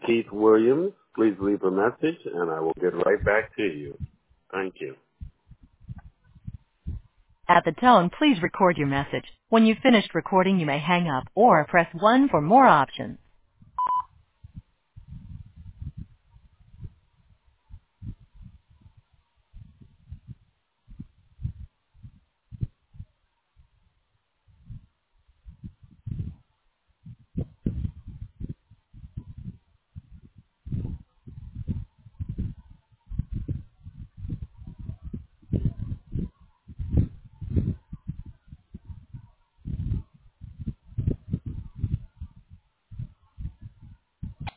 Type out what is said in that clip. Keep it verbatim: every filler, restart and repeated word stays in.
Keith Williams. Please leave a message, and I will get right back to you. Thank you. At the tone, please record your message. When you've finished recording, you may hang up or press one for more options.